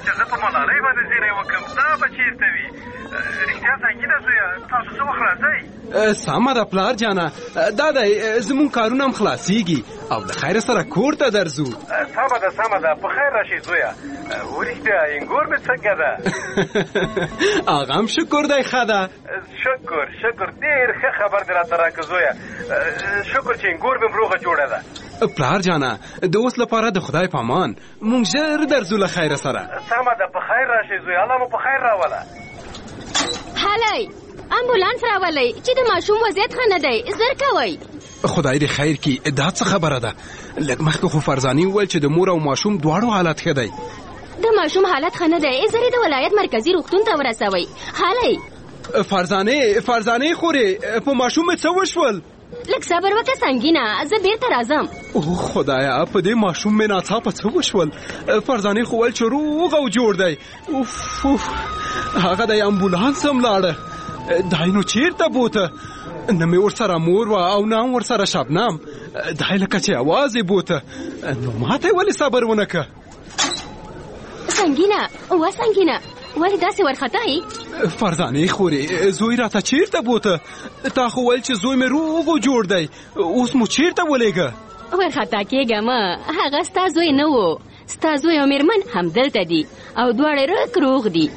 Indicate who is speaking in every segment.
Speaker 1: چې زه په ملالۍ باندې زیری وکړم دا به چېرته وي؟ رښتیا سنګینه زویه تاسو څه وخت راځئ؟
Speaker 2: سمه ده پلار جانه، دا دی زمونږ کارونه هم خلاصېږي او د خیر سره کور ته درځو.
Speaker 1: سمه ده په خیر راشي زویه. ورښتیا انګور مې څنګه ده؟
Speaker 2: هغه هم شکر دی ښه ده.
Speaker 1: شکر ډېر ښه خبر دې راته راکړه زویه. شکر چې انګور مې روغه جوړه ده.
Speaker 2: پلار جانه د اوس لپاره د خدای په امان مونږ ژر درځو له خیره سره.
Speaker 1: سمه ده په خیر راشي زویه. الله مو په خیر راوله.
Speaker 3: هلئ امبولانس راولئ چې د ماشوم وضعیت ښه نه دی، زر کوئ.
Speaker 2: خدای دې خیر کړي. دا څه خبره ده؟ لږ مخکې خو فرزانې وویل چې د مور او ماشوم دواړو حالت ښه دی.
Speaker 3: د ماشوم حالت ښه نه دی، زر یې د ولایت مرکزي روغتون ته ورسوئ. هلئ
Speaker 2: فرزانې خورې په ماشوم مې څه وشول؟
Speaker 3: لږ صبر وکړه سنګینه، زه بیرته راځم.
Speaker 2: اوه خدایا په دې ماشوم مې ناڅاپه څه وشول؟ فرزانې خو ویل چې روغ او جوړ دی. اوف هغه د امبولانس هم لاړه. دای نو چیرته بوته؟ نه مې ورسره مور وه او نه هم ورسره شبنم. دای لکه چې اواز یې بوته. نو ماته ولې صبر ونه که؟
Speaker 3: سنګینه ولې داسې ورختئ؟
Speaker 2: فرزانې خورې زوی راته چیرته بوته؟ تا خو ویل چې زوی مې روغ او جوړ دی، اوس مو چیرته ولېږه؟
Speaker 3: ورخطا کېږه مه، هغه ستا زوی نه و. ستا زوی او مېرمن همدلته دي او دواړه روغ دي.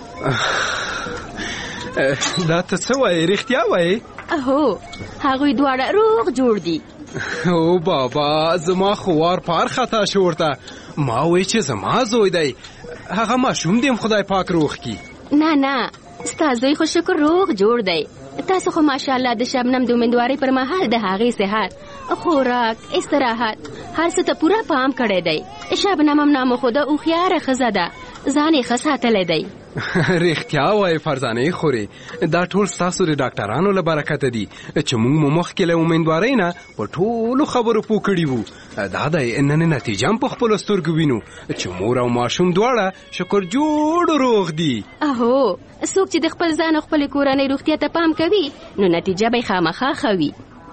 Speaker 2: دا ته څه وایې؟ رښتیا وایې؟
Speaker 3: هو هغوی دواړه روغ جوړ دي.
Speaker 2: او بابا زما خو وار پار خطا شو ورته. ما وی چې زما زوی دی، هغه ماشوم دې خدای پاک روغ کی.
Speaker 3: نه ستا زوی خو شکر روغ جوړ دی. تاسو خو ماشاءالله د شبنم د امیندوارۍ پر مهال د هغې صحت، خوراک، استراحت هر څه ته پوره پام کړی دی. شبنم هم نامه خو د هوښیاره ښځه ده، ځان یې ښه ساتلی دی.
Speaker 2: رښتیا وایې فرزانې خورې، دا ټول ستاسو د ډاکټرانو له برکته دي چې موږ مو مخکې له امیندوارۍ نه په ټولو خبرو پوه کړي وو. دا دی نن نتیجه هم په خپلو سترګو وینو چې مور او ماشوم دواړه شکر جوړ روغ دي.
Speaker 3: اهو څوک چې د خپل ځان او خپلې کورنۍ روغتیا ته پام کوي نو نتیجه به یې خامخا ښه وي.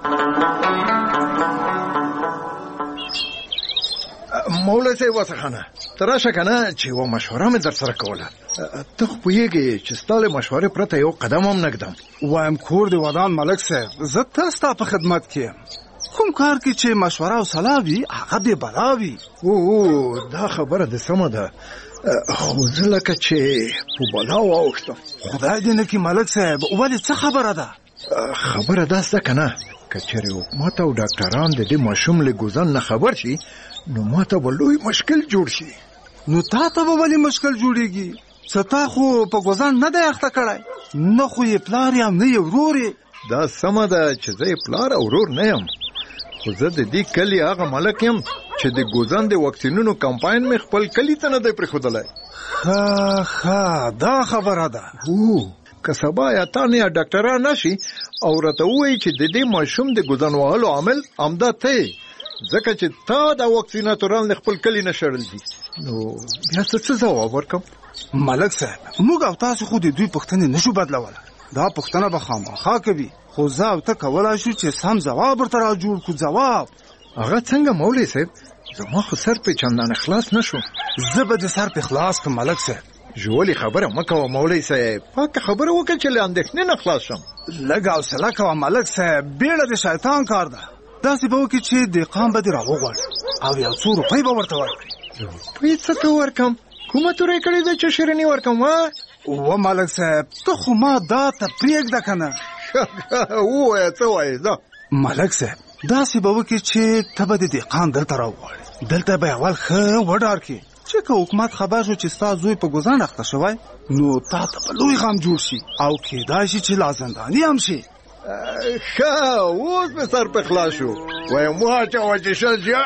Speaker 4: مولا صاحب واسخانه ته راشه که نه چې یوه مشوره مې در سره کوله. ته خو پوهېږې چې ستا له مشورې پرته یو قدم هم نه ږدم.
Speaker 5: وایم کور دې ودان ملک صاحب، زه تل ستا په خدمت کې یم. کوم کار کې چې مشوره او صلاح وي هغه بې بلا وي.
Speaker 4: او دا خبره دې سمه ده، خو زه لکه چې په بلا واوښتم.
Speaker 5: خدای دې نه کړي ملک صاحب. ولې څه خبره ده؟
Speaker 4: خبره داسې ده که نه، که چېرې حکومت او ډاکټران د دې ماشوم له ګوزن نه خبر شي نو ماته به لوی مشکل جوړ شي.
Speaker 5: نو تا ته به ولې مشکل جوړېږي؟ څه تا خو په ګوزن نه دی اخته کړی؟ نه خو یې پلار یم نه یې ورور یې.
Speaker 4: دا سمه ده چې زه یې پلار او ورور نه یم، خو زه د دې کلي هغه ملک یم چې د ګوزن د واکسینونو کمپاین مې خپل کلي ته نه دی پرېښودلی.
Speaker 5: ښه دا خبره ده.
Speaker 4: که سبا یا تا نه یا ډاکټران راشي او راته ووایي چې د دې ماشوم د ګوزن وهلو عامل همدا ته یې، ځکه چې تا دا واکسیناتوران له خپل کلي نه شړل دي، نو بیا څه ځواب ورکم؟
Speaker 5: ملک صاحب موږ او تاسو خو د دوی پوښتنې نشو بدلولی. دا پوښتنه به خامخا کوي، خو زه او ته کولی شو چې سم ځواب ورته را جوړ کړو. ځواب
Speaker 4: هغه څنګه مولوي صاحب؟ زما خو سر پې چندانه خلاص نشو.
Speaker 5: زه به دې سر پې خلاص کړم ملک صاحب.
Speaker 4: ژولې خبره مه کوه مولوي صاحب، پاکه خبره وکړه چې له اندېښنې نه خلاص شم.
Speaker 5: لږ حوصله کوه ملک صاحب، بیړه د شیطان کار ده. داسې به وکړي چې دهقان به دې راوغواړي او یو څو روپۍ به ورته ورکړي.
Speaker 4: روپۍ څه ته ورکم؟ کومه تورې کړې ده چې شیریني ورکم؟
Speaker 5: و ملک صاحب ته خو ما دا ته پرېږده که نه.
Speaker 4: ووایه څه وایې؟ ده
Speaker 5: ملک صاحب داسې به وکړي چې ته به د دهقان دلته راوغواړي، دلته به اول ښه وډار کړي چې که حکومت خبر شو چې ستا زوی په ګوزن اخته شوی نو تا ته به لوی غم جوړ شي او کېدای شي چې لا زنداني هم شي.
Speaker 4: ښه اوس مې سر په خلاص شو. وایم واچوه چې شل شي.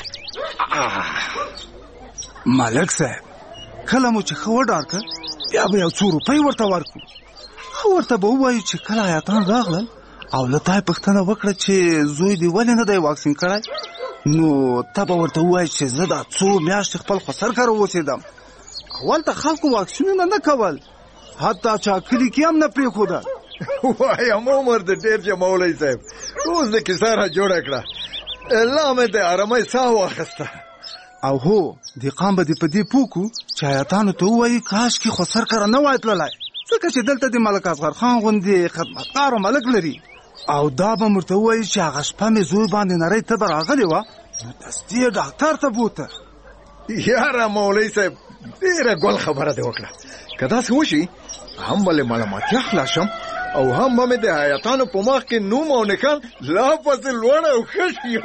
Speaker 5: ملک صاحب کله مو چې ښه وډار کړ بیا به یو څو روپۍ ورته ورکړو. ورته به ووایو چې کله آیاتان راغلل او له تا یې پوښتنه وکړه چې زوی دې ولې نه دی واکسین کړی، نو ته به ورته ووایې چې زه دا څو میاشتې خپل خسر کره اوسېدم. اول ته خلکو واکسینونه نه کول، حتی چا کلي کې هم نه پرېښودل.
Speaker 4: وایم عمر دې ډېر چې مولوي صاحب، اوس د کیسه را جوړه کړه. لا مې د ارامۍ ساه واخیسته.
Speaker 5: او هو دهقان به دې په دې پوه کړو چې حیاتانو ته ووایي کاشکې خو سر کره نه وای تللی، ځکه چې دلته د ملک اصغر خان غوندې خدمتګار ملک لري. او دا به ورته ووایي چې هغه شپه مې زوی باندې نری تبه راغلې وه، نو دستي یې ډاکټر ته بوته.
Speaker 4: یاره مولوي صاحب ډېره ګل خبره دې وکړه. که داسې وشي هم به له ملامتیا خلاص شم او هم به مې د حیاتانو په مخ کې نوم او نښان لا پسې لوړ او ښه شي.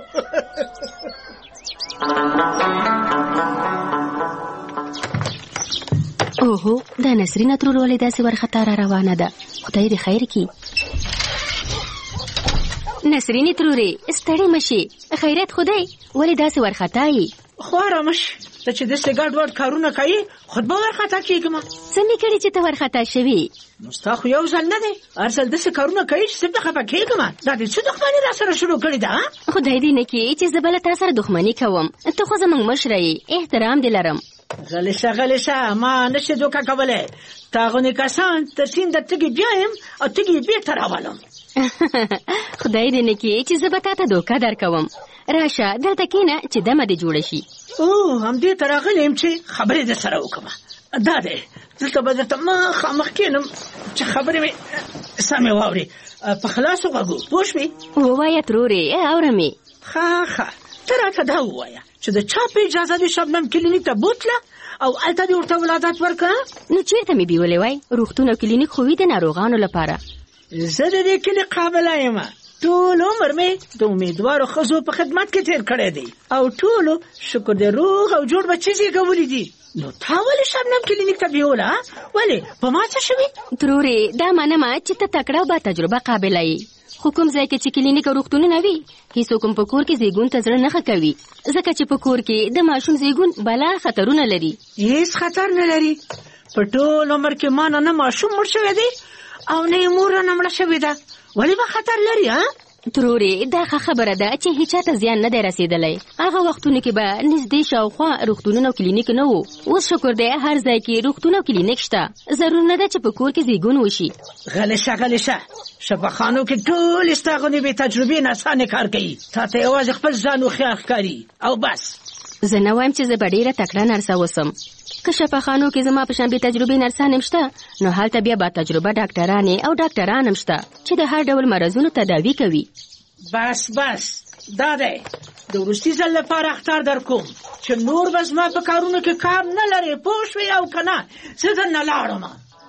Speaker 3: اوهو دا نسرینه ترور ولې داسې ورخطا را روانه ده؟ خدای دې خیر کړي. نسرینې ترورې ستړې مشي، خیرت خدای ولې داسې ورخطا یې؟
Speaker 6: خو آرامش ته چې داسې ګډ وډ کارونه کوي خود به ورخطا کېږم.
Speaker 3: څه مې کړي چې ته ورخطا شوې؟
Speaker 6: نو ستا خو یو ځل نه دی، هر ځل داسې کارونه کوي چې زه به خفه کېږم. دا دې څه دښمني را سره شروع کړې ده؟
Speaker 3: خدای دې نه کړي چې زه بله تا سره دښمني کوم. ته خو زموږ مشره یې، احترام دې لرم.
Speaker 6: غلی شه ما نشي دوکه کولی. تا غونې کسان تر سیند تږي بیایم او تږي یې بېرته راولم.
Speaker 3: خدای دې نه کړي چې زه به تا ته دوکه درکوم. راشه دلته کښېنه چې دمه دې جوړه شي.
Speaker 6: همدې ته راغلی یم چې خبرې در سره وکړم. دا دی دلته به درته مخامخ کښېنم چې خبرې مې سمې واورې په خلاصو غږو. پوه شوې؟
Speaker 3: ووایه ترورې اورم یې.
Speaker 6: ښه ته راته دا ووایه چې د چا په اجازه دې شبنم کلینیک ته بوتله او هلته دې ورته ولادت ورکړه؟
Speaker 3: نو چېرته مې بیولې وای؟ روغتون او کلینیک خو وي د ناروغانو لپاره.
Speaker 6: زه د دې کلي قابله یم. ټول عمر مې د امیدوارو ښځو په خدمت کې تېر کړی دی او ټولو شکر دې روغ او جوړ بچي زېږولي دي. نو تا ولې شبنم کلینیک ته بیوله؟ ولې په ما څه شوي؟
Speaker 3: ترورې دا منمه چې ته تکړه او با تجربه قابله یې، خو کوم ځای کې چې کلینیک او روغتونونه وي هیڅوک هم په کور کې زیږون ته زړه نه ښه کوي، ځکه چې په کور کې د ماشوم زیږون بلا خطرونه لري.
Speaker 6: هیڅ خطر نه لري. په ټول عمر کې ما نه ماشوم مړ شوی دی او نه یې مور رانه مړه شوې ده. ولې به خطر لري؟
Speaker 3: ترورې دا ښه خبره ده چې هیچا ته زیان نه دی رسېدلی. هغه وختونو کې به نږدې شاوخوا روغتونونه او کلینیک نه وو. اوس شکر دی هر ځای کې روغتون او کلینیک شته. ضرور نه ده چې په کور کې زیږون وشي.
Speaker 6: غلی شه شفاخانو کې ټول ستا غوندې بې تجربې ناسانې کار کوي. تا ته یوازې خپل ځان هوښیار ښکاري او بس.
Speaker 3: زه نه وایم چې زه به ډېره تکړه نرسه اوسم. که شفاخانو کې زما په شان بې تجربې نرسان هم شته نو هلته بیا با تجربه ډاکټرانې او ډاکټران هم شته چې د هر ډول مرضونو تداوي کوي.
Speaker 6: بس دا دی د وروستي ځل لپاره اخطار در کوم چې نور به زما په کارونو کې کار نه لرې. پوه شوې او که نه زه درنه لاړم.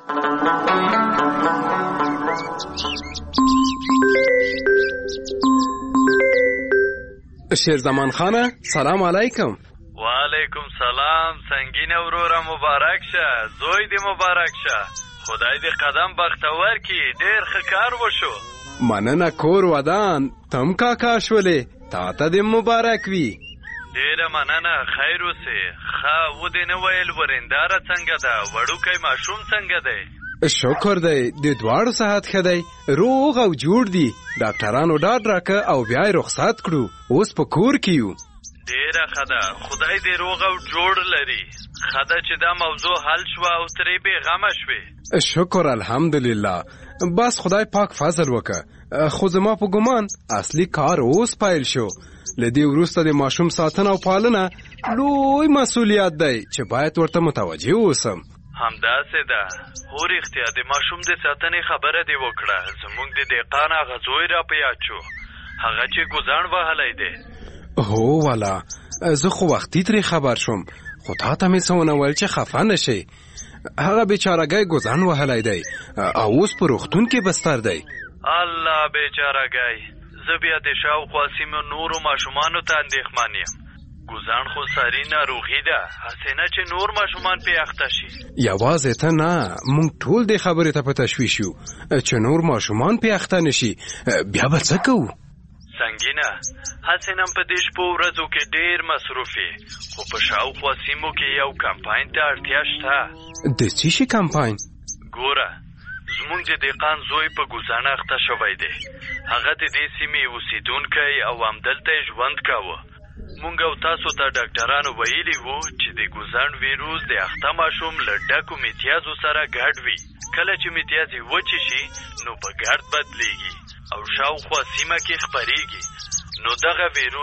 Speaker 2: شیرزمان خانه سلام علیکم.
Speaker 7: وعلیکم سلام. سنگین وروره مبارک شه، زوی دې مبارک شه. خدای دې قدم بختور کی، ډېر ښه کار وشو.
Speaker 2: مننه کور ودان تم کاکا شولې، تا ته دې مبارک وي.
Speaker 7: ډېره مننه، خیر اوسې. ښه و دې نه ویل ورنداره څنګه ده؟ وړوکی ماشوم څنګه دی؟
Speaker 2: شکر دی د دواړو صحت ښه دی، روغ او جوړ دي. ډاکټرانو ډاډ راکه او بیا یې رخصت کړو، اوس په کور کې یو.
Speaker 7: ډېره ښه ده، خدای دې روغ او جوړ لري. ښه ده چې دا موضوع حل شوه او ترې بېغمه شوې.
Speaker 2: شکر الحمدلله. بس خدای پاک فضل وکړه. خو زما په ګمان اصلي کار اوس پیل شو. له دې وروسته د ماشوم ساتنه او پالنه لوی مسؤلیت دی چې باید ورته متوجه اوسم.
Speaker 7: همداسې ده. هو رښتیا د ماشوم د ساتنې خبره دې وکړه. زموږ د دهقان هغه زوی را په یاد شو، هغه چې ګوزاڼ وهلی دی.
Speaker 2: هو والا زه خو وختي ترې خبر شوم، خو تا ته مې څه ونه ویل چې خفه نه شي. هغه بیچارهګی ګوزاڼ وهلی دی او اوس په روغتون کې بستر دی.
Speaker 7: الله بیچارهګی. زه بیا د شاوخوا سیمو نورو ماشومانو ته اندېښمن یم. ګوزاڼ خو ساري ناروغي ده، هسې نه چې نور ماشومان پې اخته شي.
Speaker 2: یوازې ته نه، موږ ټول دې خبرې ته په تشویش یو چې نور ماشومان پې اخته نه شي. بیا به څه کوو؟
Speaker 7: سنګینه، هسې نن په دې شپو ورځو کې ډېر مصروف یې، خو په شاوخوا سیمو کې یو کمپاین ته اړتیا شته.
Speaker 2: د څه شي کمپاین؟
Speaker 7: ګوره، زموږ د دهقان زوی په ګوزاڼ اخته شوی دی. هغه د دې سیمې اوسېدونکی او همدلته یې ژوند کاوه. مونږ او تاسو ته ډاکټرانو ویلي وو چې د ګوزاڼ ویروس د اخته ماشوم له ډکو میتیازو سره ګډ وي. کله چې میتیازې وچې شي نو په ګرد بدلیږي او شاوخوا سیمه کې خپریږي. نو دغه ویروس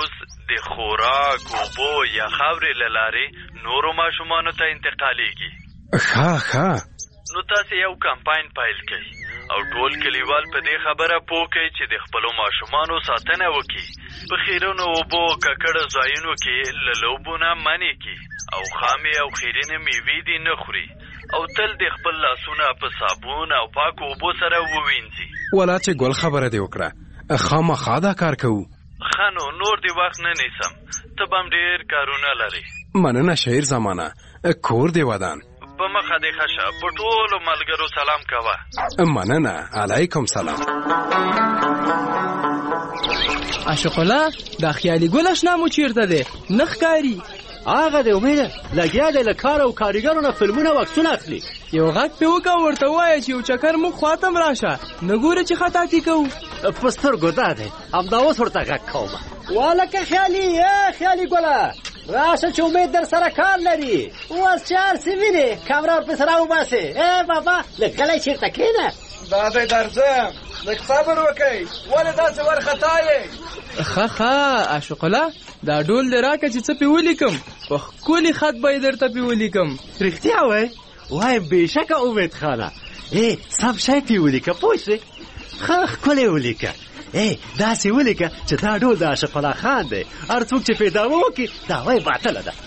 Speaker 7: د خوراک، اوبو یا خاورې له لارې نورو ماشومانو ته انتقالیږي.
Speaker 2: ښه
Speaker 7: نو تاسې یو کمپاین پیل کړئ او ټول کلیوال په دې خبره پوه کړئ چې د خپلو ماشومانو ساتنه وکړي. په خیرونو اوبو ککړو ځایونو کې له لوبو نه منع کړي او خامې او خیرینې میوې دې نه خوري او تل د خپل لاسونه په صابون او پاکو اوبو سره ووینځي.
Speaker 2: ولا چې ګل خبره دې وکړه، خامخا دا کار کوو.
Speaker 7: ښه نو نور دې وخت نه نیسم، ته به هم ډېر کارونه لرې.
Speaker 2: مننه شهیر زمانه، کور دې ودان.
Speaker 7: په مخه دې ښه شه، په ټولو ملګرو سلام کوه.
Speaker 2: مننه، علیکم سلام.
Speaker 8: عاشق الله، دا خیالي ګل اشنا مو چیرته دی؟ نه ښکاري.
Speaker 9: هغه دی امیده، لګیا دی له کار او کاریګرو نه فلمونه او عکسونه اخلي.
Speaker 8: یو غږ پې وکړه، ورته ووایه چې یو چکر موږ خواته م راشه، نه ګوره چې خطاطي کوو.
Speaker 9: په سترګو دا دی، همدا اوس ورته غږ کوم. والکه خیالي، خیالي ګله راشه چې امید در سره کار لري. اوس چې هر څه وینې کمره ورپسې راوباسې. بابا لږ غلی چېرته کښېنه.
Speaker 10: دا دی درځم، لږ صبر وکئ، ولې داسې وارخطا یې؟
Speaker 8: ښه عاشق الله، دا ډول دې راکړه چې څه پې ولیکم، په ښکلي خط به یې درته پې ولیکم.
Speaker 9: رښتیا وایې؟ وایم بېشکه امید خانه، سم شی پې ولیکه پوه شوې. ښه ښکلی ولیکه، داسې ولیکه چې دا ډول د عاشق الله خان دی. هر څوک چې پې دعوه وکړي دعوه یې باطله ده.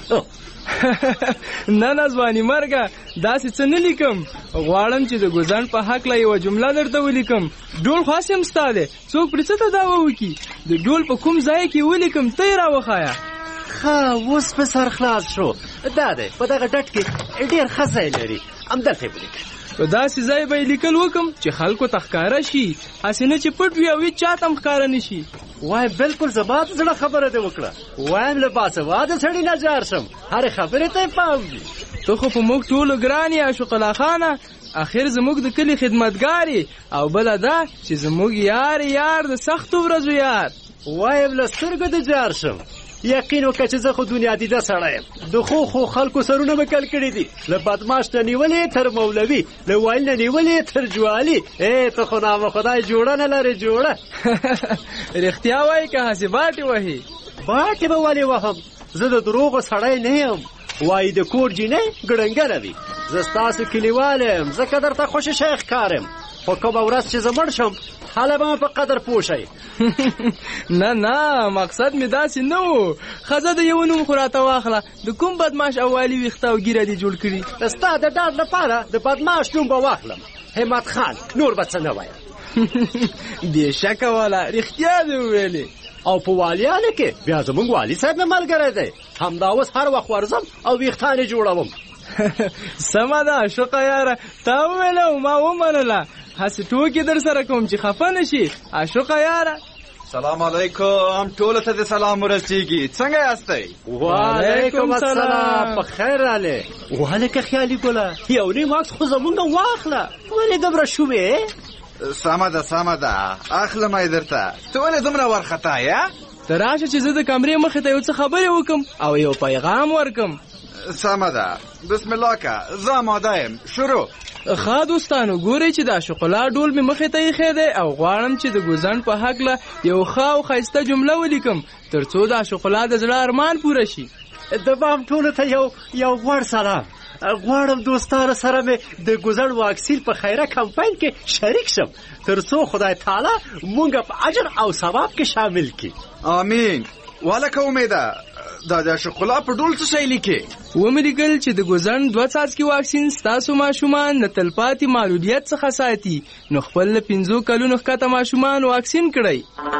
Speaker 8: نه ځواني مرګه، داسې څه نه لیکم. غواړم چې د ګوزن په هکله یوه جمله درته ولیکم. ډول خاص یم ستا دی، څوک پرې څه ته دعوه وکړي. د ډول په کوم ځای کې ولیکم ته یې راوښایه.
Speaker 9: ښه اوس په سر خلاص شو. دا دی په دغه ډټ کې ډېر ښه ځای لري، همدلته یې ولیکه.
Speaker 8: په داسې ځای به یې لیکل وکم چې خلکو ته ښکاره شي، هسې نه چې پټ وي او هېڅ چا ته هم ښکاره نه شي.
Speaker 9: وای بالکل زما د زړه خبره دې وکړه. وایم له باسواده سړي نه جار شم، هرې خبرې ته یې پام وي.
Speaker 8: ته خو په موږ ټولو ګران یې عاشق الله خانه، اخر زموږ د کلي خدمتګار یې، او بله دا چې زموږ یار د سختو ورځو یار.
Speaker 9: وایم له سترګو دې جار شم. یقین وکړه چې زه خو دنیا دیده سړی یم. د خو خلکو سرونه مې کل کړي دي، له بدماش نه نیولې تر مولوي، له وایل نه نیولې تر جوالي. ته خو نامه خدای جوړه نه لرې جوړه.
Speaker 8: رښتیا وایي که هسې باټې وهې؟
Speaker 9: باټې به ولې وهم، زه د دروغو سړی نه یم. وایي د کور جینۍ ګړنګله وي. زه ستاسو کلیوال یم، ځکه درته خوشې شی ښکارم. خو کومه ورځ چې زه مړ شم هله به مې په قدر پوه شئ.
Speaker 8: نه مقصد مې داسې نه و. ښځه د یو نوم خو راته واخله، د کوم بدماش او والي ویښته او ږیره دې جوړ کړي.
Speaker 9: ستا د ډاډ لپاره د بدماش نوم به واخلم، همت خان، نور به څه نه وایم.
Speaker 8: بېشکه والا، رښتیا دې وویلې.
Speaker 9: او په والیانو کې بیا زموږ والي صاحب مې ملګری دی. همدا اوس هر وخت ورځم او ویښتان یې جوړوم.
Speaker 8: سمه ده عاشقه یاره، تا وویله او ما ومنله. هسې ټوکې در سره کوم چې خفه نه شي عاشقه یاره.
Speaker 10: سلام علیکم، ټولو ته دې سلام ورسیږي. څنګه یاستئ؟
Speaker 9: وعلیکم السلام، په خیر راغلې. وهلکه خیالي ګله، یو نیم عکس خو زمونږ واخله. ولې دومره شومې؟
Speaker 10: سمه ده اخلم یې درته. ته ولې دومره وارخطا یې؟
Speaker 8: ته راشه چې زه د کمرې مخې ته یو څه خبرې وکم او یو پیغام ورکم.
Speaker 10: سمه ده، بسم الله که، زه آماده یم، شروع.
Speaker 8: ښه دوستانو، ګورئ چې د عاشق الله ډول مې مخې ته ایښی دی او غواړم چې د ګوزن په هکله یو ښه او ښایسته جمله ولیکم تر څو د عاشق الله د زړه ارمان پوره شي.
Speaker 9: د بام ټولو ته یو غوړ سلام. غواړم دوستانو سره مې د ګوزن واکسین په خیره کمپاین کې شریک شم، تر څو خدای تعالی مونږ په اجر او ثواب کې شامل کړي.
Speaker 10: آمین. والکه امیده، دا د عاشق الله په ډول څه شی لیکې؟
Speaker 8: ومې لیکل چې د ګوزن 2 څاڅکي واکسین ستاسو ماشومان د تلپاتې معلولیت څخه ساتي، نو خپل له 5 کلونو ښکته ماشومان واکسین کړئ.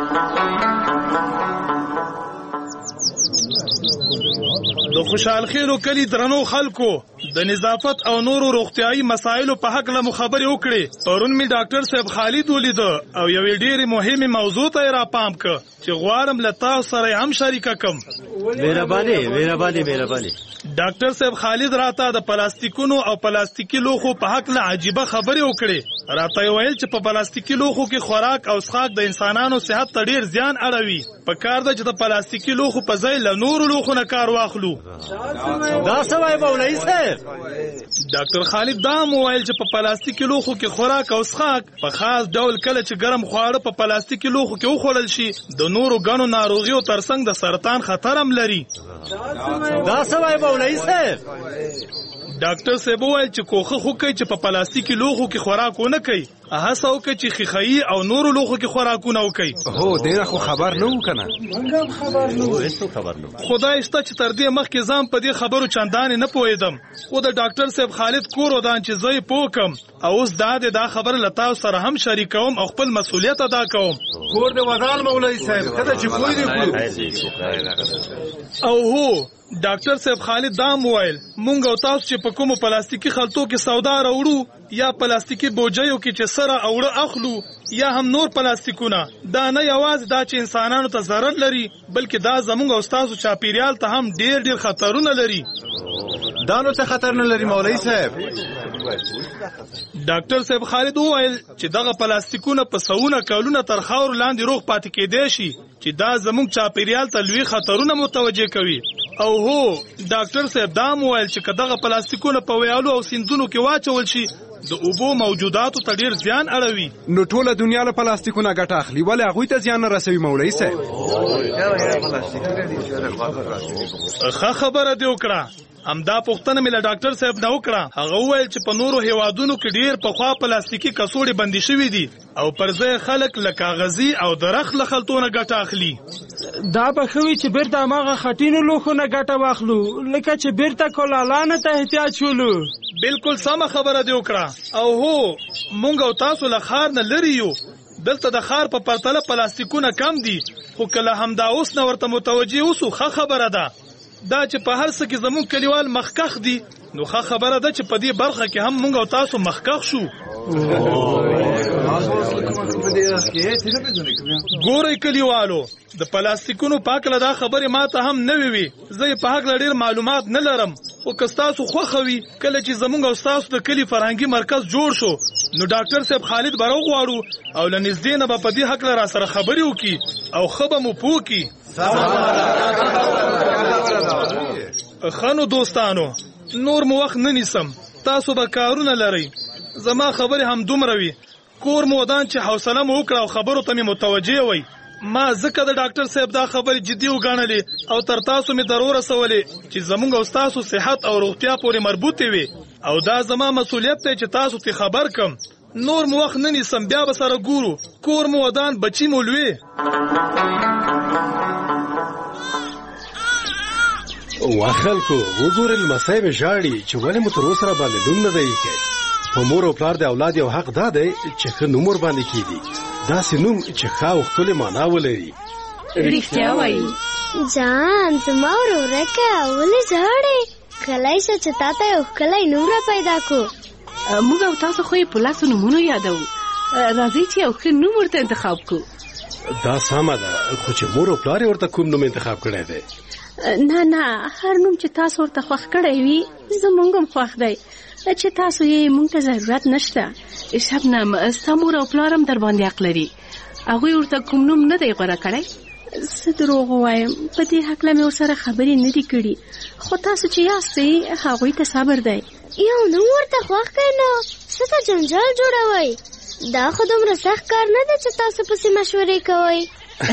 Speaker 11: د خوشحال خیلو کلی درنو خلکو، د نظافت او نورو روغتیايي مسایلو په حق له مخابرې وکړې. پرون می ډاکټر صاحب خالد ولیده او یوې ډېرې مهمه موضوع ته را پام ک چې غواړم له تاسو سره هم شریکه کم.
Speaker 9: مهرباني.
Speaker 11: ډاکټر صاحب خالد راته د پلاستیکونو او پلاستیکي لوښو په حق له عجیبه خبرې وکړې. راته ویل چې په پلاستیکي لوښو کې خوراک او څښاک د انسانانو صحت ته ډېر زیان اړوي. په کار ده چې د پلاستیکي لوښو په ځای له نورو لوښو نه کار واخلو.
Speaker 9: دا څه وایي مولوي صاحب؟ صاحب
Speaker 11: ډاکټر خالد دا موبایل چې په پلاستیکي لوښو کې خوراک او څښاک په خاص ډول کله چې ګرم خواړه په پلاستیکي لوښو کې وخوړل شي د نورو ګڼو ناروغیو ترڅنګ د سرطان خطر هم لري.
Speaker 9: دا څه وایي مولوي صاحب؟
Speaker 11: ډاکټر صاحب وویل چې کوښښ وکړئ چې په پلاستیکي لوښو کې خوراک ونه کوئ. هڅه وکړئ چې ښیښه‌يي او نورو لوښو کې خوراکونه وکړئ.
Speaker 2: هو ډېره خو خبر نه وو که نه؟
Speaker 11: خدای شته چې تر دې مخکې ځان په دې خبرو چندانې نه پوهېدم، خو د ډاکټر صاحب خالد کور ودان چې زه یې پوه کړم او اوس دا خبره له تاسو سره هم شریکوم او خپل مسؤلیت ادا کوم.
Speaker 12: کور دې ودان مولوي صاحب، کله چې پوه دې کړو.
Speaker 11: او هو ډاکټر صاحب خالد دا موبایل مونږ او تاسو چې په کومو پلاستیکي خلطو کې سودا راوړو یا پلاستیکي بوجیو کې چې سره اوړه اخلو یا هم نور پلاستیکونه، دا نه یوازې دا چې انسانانو ته ضرر لري بلکې دا زمونږ او تاسو چاپیریال ته هم ډېر خطرونه لري.
Speaker 12: دا نو څه خطر نه لري مولوي صاحب؟
Speaker 11: ډاکټر صاحب خالد وویل چې دغه پلاستیکونه په سوونه کلونه تر خاورو لاندې روغ پاتې کېدای شي چې دا زموږ چاپیریال ته لوی خطرونه متوجه کوي. او هو ډاکټر صاحب دا وویل چې که دغه پلاستیکونه په ویالو او سیندونو کې واچول شي د اوبو موجوداتو ته ډیر زیان اړوي.
Speaker 2: نو ټوله دنیا له پلاستیکونه ګټه اخلي، ولې هغوی ته زیان نه رسوي مولوي صاحب؟
Speaker 11: ښه خبره دې وکړه. همدا پوښتنه مې له ډاکټر صاحب نه وکړه. هغه وویل چې په نورو هیوادونو کې ډیر پخوا پلاستیکي کڅوړې بندي شوي دي او پر ځای خلک له کاغذي او درخت له خلطونه ګټه اخلي.
Speaker 8: دا به ښه وي چې بیرته هماغه خټینو لوښو نه ګټه واخلو لکه چې بیرته کولالانو ته احتیاج شولو.
Speaker 11: بالکل سمه خبره دې وکړه. او هو مونږ او تاسو له ښار نه لرې یو، دلته د ښار په پرتله پلاستیکونه کم دي، خو کله همدا اوس نه ورته متوجه اوسو ښه خبره ده. دا چې په هر څه کې زموږ کلیوال مخکښ دي نو ښه خبره ده چې په دې برخه کې هم مونږ او تاسو مخکښ شو. ګورئ کلیوالو، د پلاستیکونو په هکله دا خبرې ما ته هم نوې وي. زه یې په هکله ډېر معلومات نه لرم، خو که ستاسو خوښه وي کله چې زموږ او ستاسو د کلي فرهنګي مرکز جوړ شو نو ډاکټر صاحب خالد به راوغواړو او له نږدې نه به په دې هکله را سره خبرې وکړي او ښه به مو پوه کړي. ښه نو دوستانو، نور مو وخت نه نیسم، تاسو به کارونه لرئ. زما خبرې هم دومره وي. کور مو ودان چې حوصله مو وکړه او خبرو ته مې متوجه وئ. ما ځکه د ډاکټر صاحب دا خبرې جدي وګڼلې او تر تاسو مې در ورسولې چې زموږ او ستاسو صحت او روغتیا پورې مربوطې وي او دا زما مسؤلیت دی چې تاسو ته خبر کم. نور مو وخت نه نیسم، بیا به سره ګورو. کور مو ودان، بچی مو لوی.
Speaker 13: وا خلکو وګورئ لمسی مې ژاړي چې ولې مو تر اوسه راباندې نوم نه دی ایښی. په مور او پلار د اولاد یو حق دا دی چې ښه نوم ورباندې کېږي، داسې نوم چې ښه او ښکلې معنا ولري.
Speaker 3: رښتیا وایي
Speaker 14: جان زما ورورکه ولې ژاړې؟ کلی شه چې تا ته یو ښکلی نوم را پیدا کړو.
Speaker 3: موږ او تاسو خو یې په لاسو نومونو یادوو. راځئ چې یو ښه نوم ورته انتخاب کړو.
Speaker 13: دا سمه ده، خو چې مور او پلار یې ورته کوم نوم انتخاب کړی دی؟
Speaker 3: نه هر نوم چې تاسو ورته خوښ کړی وي زموږ هم خوښ دی. چې تاسو یې موږ ته ضرورت نشته. شبنم ستا مور او پلار هم در باندې حق لري، هغوی ورته کوم نوم نه دی غوره کړی. څه دروغ ووایم، په دې هکله مې ورسره خبرې نه دي کړي، خو تاسو چې یاستئ هغوی ته صبر دی.
Speaker 14: یو نوم ورته خوښ کړئ نو څه ته جنجال جوړوئ؟ دا خو دومره سخت کار نه دی چې تاسو پسې مشورې کوئ.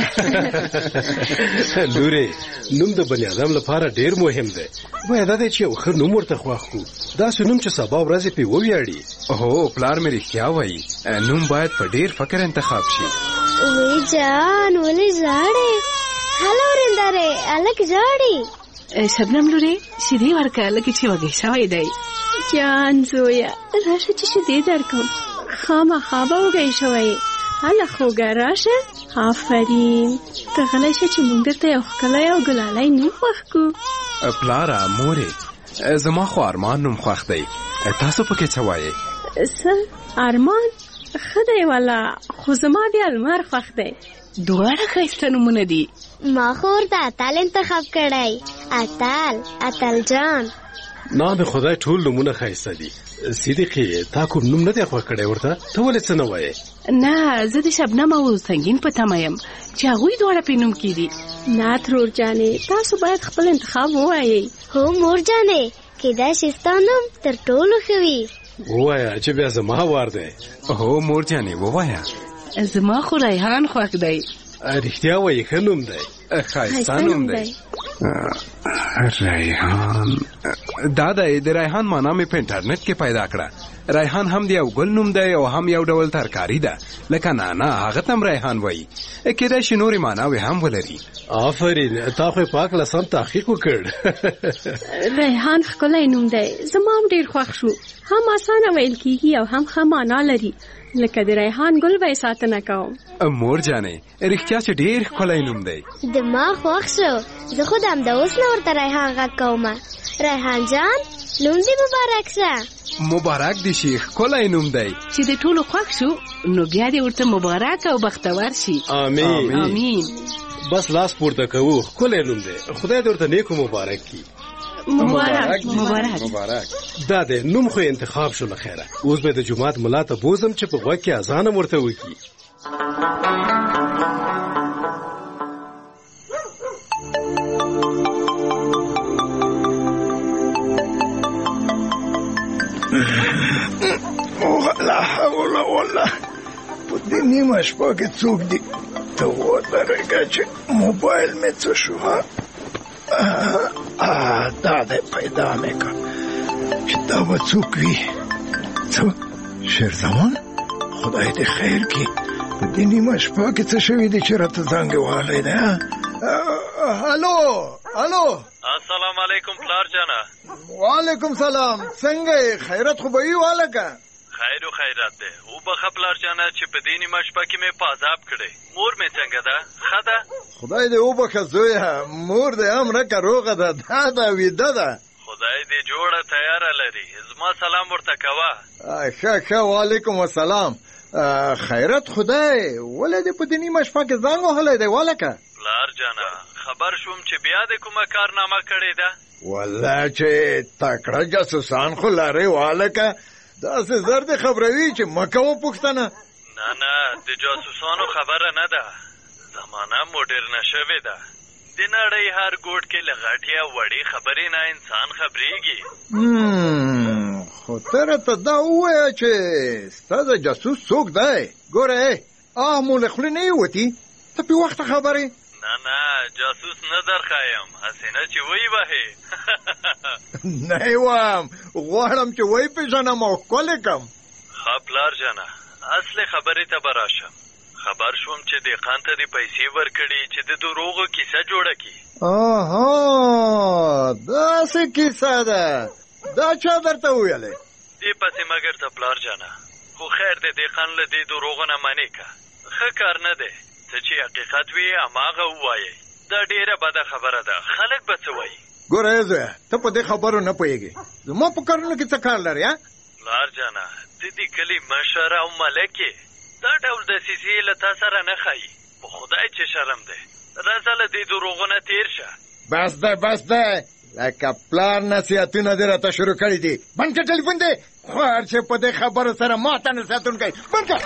Speaker 13: لورې، نوم د بني ادم لپاره ډیر مهم دی. باید دا دی چې یو ښه نوم ورته خوښ کړو، داسې نوم چې سبا ورځې پرې وویاړي.
Speaker 2: هو پلار مې رښتیا وایي، نوم باید په ډیر فکر انتخاب شي.
Speaker 14: وی جان ولې ژاړې؟ هله ورېندارې هلک ژاړي.
Speaker 3: شبنم لورې شیدې ورکړه، لکه چې وږی شوی دی. جان زویه راشه چې شیدې درکړم، خامخا به وږی شوی. هله خوږه راشه. آفرین، ته غلی شه چې موږ درته یو ښکلی او ګلالی نوم خوښ کړو.
Speaker 2: پلاره مورې، زما خو ارمان نوم خوښ دی، تاسو پکې څه وایې؟
Speaker 3: څه ارمان؟ ښه دی والا، خو زما بیا لمر خوښ دی. دواړه ښایسته نومونه دي.
Speaker 14: ما خو ورته اتل انتخاب کړی، اتل جان.
Speaker 13: نه د خدای ټول نومونه ښایسته دي. صدیقې تا کوم نوم نه دی خوښ کړی ورته؟ ته ولې څه نه وایې؟
Speaker 3: نه زه د شبنم او سنګین په تمه یم چې هغوی دواړه پې نوم کېدي. نه ترور جانې، تاسو باید خپل انتخاب ووایئ.
Speaker 14: هو مور جانې، کېدای شي ستا نوم تر ټولو ښه وي.
Speaker 13: ووایه چې بیا زما وار دی.
Speaker 2: هو مور جانې ووایه.
Speaker 15: زما خو ریحان خوښ دی.
Speaker 13: رښتیا وایي ښه نوم دی.
Speaker 2: ښایسته نوم دی. ریحان دا دی. د ریحان معنا مې په انټرنیټ کې پیدا کړه. ریحان هم د یو ګل نوم دی او هم یو ډول ترکاري ده لکه نانا، هغه ته هم ریحان وایي. کېدای شي نورې معناوې هم ولري.
Speaker 13: آفرین، تا خو یې پاک له سم تحقیق وکړ.
Speaker 3: ریحان ښکلی نوم دی، زما هم ډېر خوښ شو. هم اسانه ویل کېږي او هم ښه معنا لري. لکه د ریحان ګل به یې ساتنه کوم.
Speaker 2: مور جانې رښتیا چې ډېر ښکلی نوم دی.
Speaker 14: دما خوښ شو. زه خو د همدا اوس نه ورته ریحان غږ کوم. ریحان جان نوم دې مبارک شه.
Speaker 2: مبارک دې شي، ښکلی نوم دی.
Speaker 15: چې د ټولو خوښ شو نو بیا دې ورته مبارک او بختور شي.
Speaker 13: آمین
Speaker 15: آمین.
Speaker 13: بس لاس پورته کوو. ښکلی نوم دی، خدای دې ورته نیکو مبارک کړي.
Speaker 15: مبارک مبارک
Speaker 13: مبارک. دا دی نوم خو انتخاب شو. له خیره اوس به د جومات ملا ته بوزم چې په غوږ کې اذان هم ورته وکړي.
Speaker 4: لا حول ولا په دې نیمه شپه کې څوک دي؟ ته ودرېږه چې موبایل مې څه شو. دا دی پیدا مې کړ چې دا به څوک وي. څه شیرزمان، خدای دې خیر کړي. په دې نیمه شپه کې څه شوي دي چې راته زنګ وهلی دی؟ هلو هلو.
Speaker 7: السلام علیکم پلار جانه.
Speaker 4: وعلیکم سلام. څنګه یې؟ خیرت خو به وي والکه؟
Speaker 7: خیر و خیرات دی. وبخه پلار جانه چې په دې نیمه شپه کې مې په عذاب کړی. مور مې څنګه ده؟ ښه ده؟
Speaker 4: خدای دې وبخه زویه، مور دې هم رکه روغه ده. دا ده ویده ده.
Speaker 7: خدای دې جوړه تیاره لري. زما سلام ورته کوه.
Speaker 4: ښه ښه. وعلیکم السلام. خیرت خدای، ولې دې په دې نیمه شپه کې زنګ وهلی دی والکه؟
Speaker 7: پلار جانه خبر شوم چې بیا دې کومه کارنامه کړې ده.
Speaker 4: والله چې تکړه جاسوسان خو لرې والکه. داسې زر دې خبروي چې مه کوه پوښتنه.
Speaker 7: نه د جاسوسانو خبره نه ده. زمانه موډرنه شوې ده. د نړۍ هر ګوټ کې له غټې او وړې خبرې نه انسان خبرېږي.
Speaker 4: خو ته راته دا ووایه چې ستا د جاسوس څوک دی؟ ګوره مو له خولې نه یې وتي، ته پې وخته خبرې.
Speaker 7: نه جاسوس نه درښایم، هسې نه چې وی وهې.
Speaker 4: نه یې وایم، غواړم چې وی پېژنم او ښکلې کړم.
Speaker 7: ښه پلار جانه، اصلې خبرې ته به راشم. خبر شوم چې دهقان ته دې پیسې ورکړي چې د دروغو کیسه جوړه کړي.
Speaker 4: داسې کیسه ده؟ دا چا درته وویلې؟
Speaker 7: دې پسې مګر ته پلار جانه، خو خیر دې دهقان له دې دروغو نه منې که. ښه کار نه دی. څه چې حقیقت وي هماغه ووایئ. دا ډېره بده خبره ده. خلک به څه وایي؟
Speaker 4: ګوره زویه، ته په دې خبرو نه پوهېږې. زما په کارونو کې څه کار لرې؟
Speaker 7: پلار جانه د دې کلي مشر او ملک یې. دا ډول دسیسې له تا سره نه ښایي. په خدای چې شرم دی. راځه له دې دروغو نه تېر شه.
Speaker 4: بس ده لکه پلار نصیحتونه دې راته شروع کړي دي. بند کړه ټلیفون دې. خوار چې په دې خبرو سره ماته نصیحتونه کوي. بند کړه.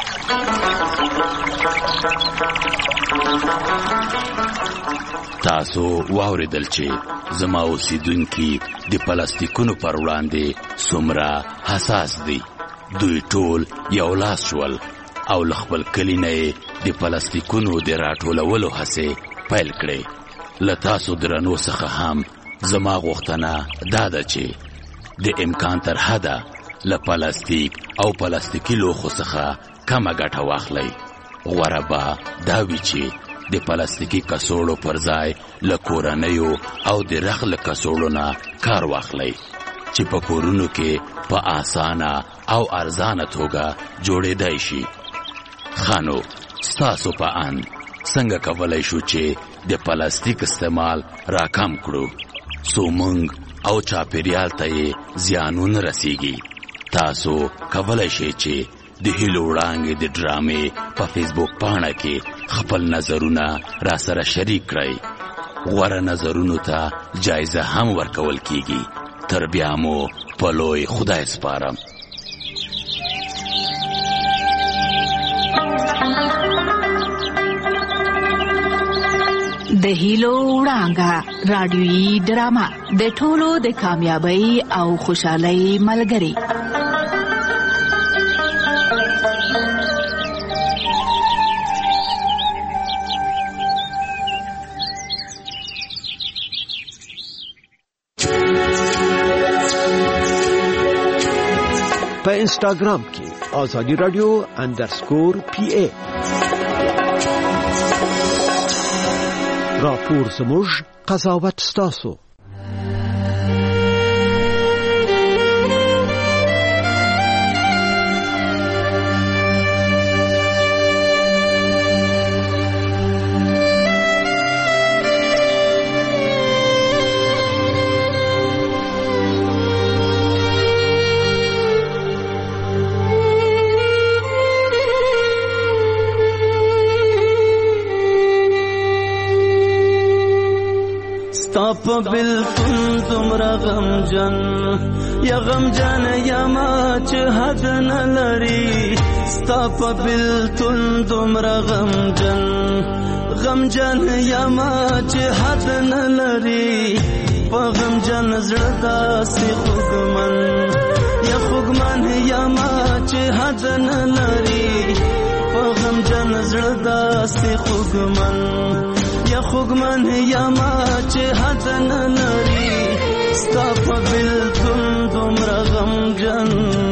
Speaker 16: تاسو واورېدل چې زما اوسیدونکي د پلاستیکونو پر وړاندې څومره حساس دي. دوی ټول یو لاس شول او له خپل کلي نه یې د پلاستیکونو د راټولولو هڅې پیل کړې. له تاسو درنو څخه هم زما غوښتنه دا ده چې د امکان تر حده له پلاستیک او پلاستیکي لوښو څخه کمه ګټه واخلئ. غوره به دا وي چې د پلاستیکي کڅوړو پر ځای له کورنیو او د رخ له کڅوړو نه کار واخلئ چې په کورونو کې په آسانه او ارزانه توګه جوړېدای شي. خانو ستاسو په ان څنګه کولی شو چې د پلاستیک استعمال راکم کړو څو موږ او چاپېریال ته یې زیانونه رسیږي؟ تاسو کولی شئ چې د هیلو وړانګې د ډرامې په فیسبوک پاڼه کې خپل نظرونه را سره شریک کړئ. غوره نظرونو ته جایزه هم ورکول کیږي. تر بیا مو په لوی خدای سپارم.
Speaker 15: د هیلو وړانګه
Speaker 17: رادیویي ډرامه د ټولو د کامیابی او خوشحالۍ ملګری.
Speaker 18: په انسټاګرام کې آزادی رادیو _PA راپور زموږ قضاوت ستاسو.
Speaker 19: ستاپ بالکل تمرا غمجن یا غمجن یا ما چې حد نه لري. ستاپ بالکل تمرا غمجن یا ما چې حد نه لري. په غمجن زړه داسې خوږمن یا ما چې حد نه لري. په غمجن زړه داسې خوږمن یا ما چې حد نه لري. ستا په بلتون دومره غمجن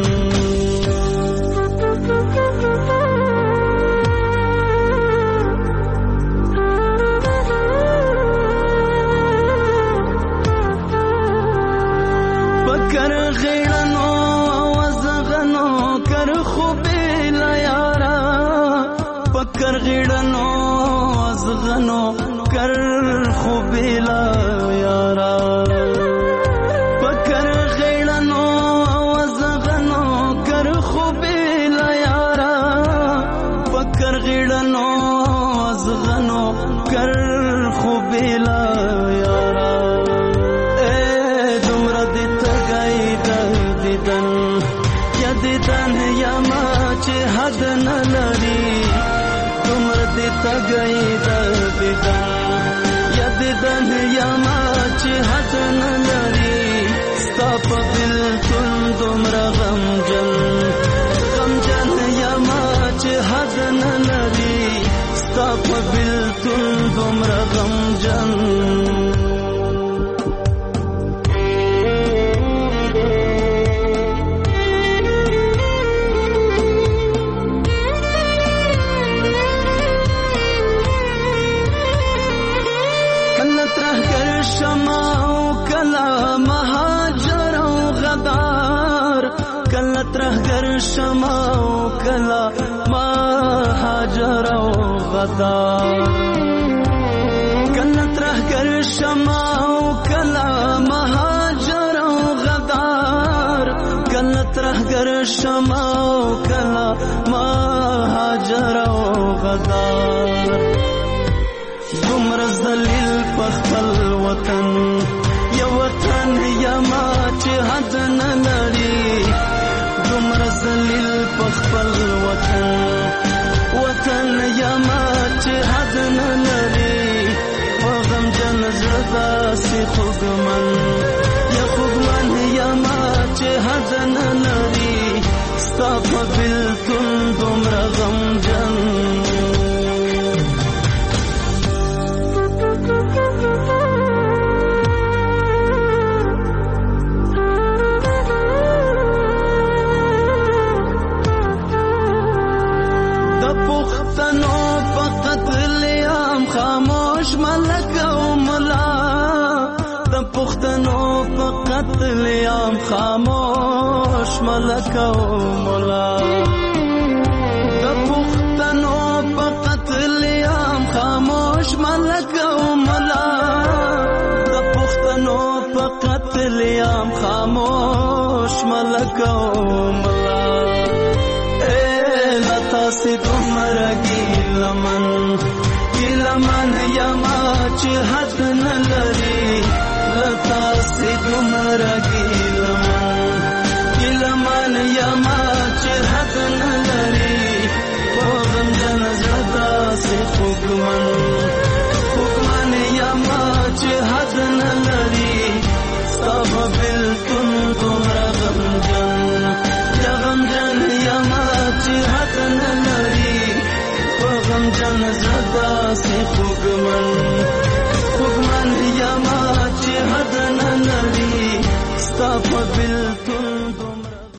Speaker 19: پکر غیړنو وزغنو کر خوبې لا یارا. پکر غیړنو وزغنو کر خوبیلا یارا. پکر غیړنو وزغنو کر خوبیلا یارا. پکر غیړنو وزغنو کر خوبیلا یارا. اے دومره دې تګای د دیدن یا ما چې حد نه لري. دومره دې تګای د دیدن یا ما چې حد نه لري. ستا په بلتون دومره غمجن یا ما چې حد نه لري. ستا په بلتون دومره غمجن ترهګر شمع او کلا مهاجر او غدار. کله ترهګر شمع او کلا مهاجر او غدار. کله ترهګر شمع او کلا مهاجر او غدار. دومره ذلیل په خپل وطن یا ما چې حد نه لري. دومره ذلیل په خپل وطن یا ما چې حد نه لري. په غمجن زړه داسې خوږمن یا ما چې حد نه لري. ستا په بلتون دومره غمجن خاموش ملک او ملا. د پښتنو په قتل عام خاموش ملک او ملا. د پښتنو په قتل عام خاموش ملک او ملا. د پښتنو په قتل عام خاموش ملک او ملا. اے لتا سي دومره ګیلمن یا ما چې حد نه لري. لتا سي دومره ګیلمن یا ما چې حد نه لري. په غمجن زړه داسې خوږمن یا ما چې حد داسې خوږمن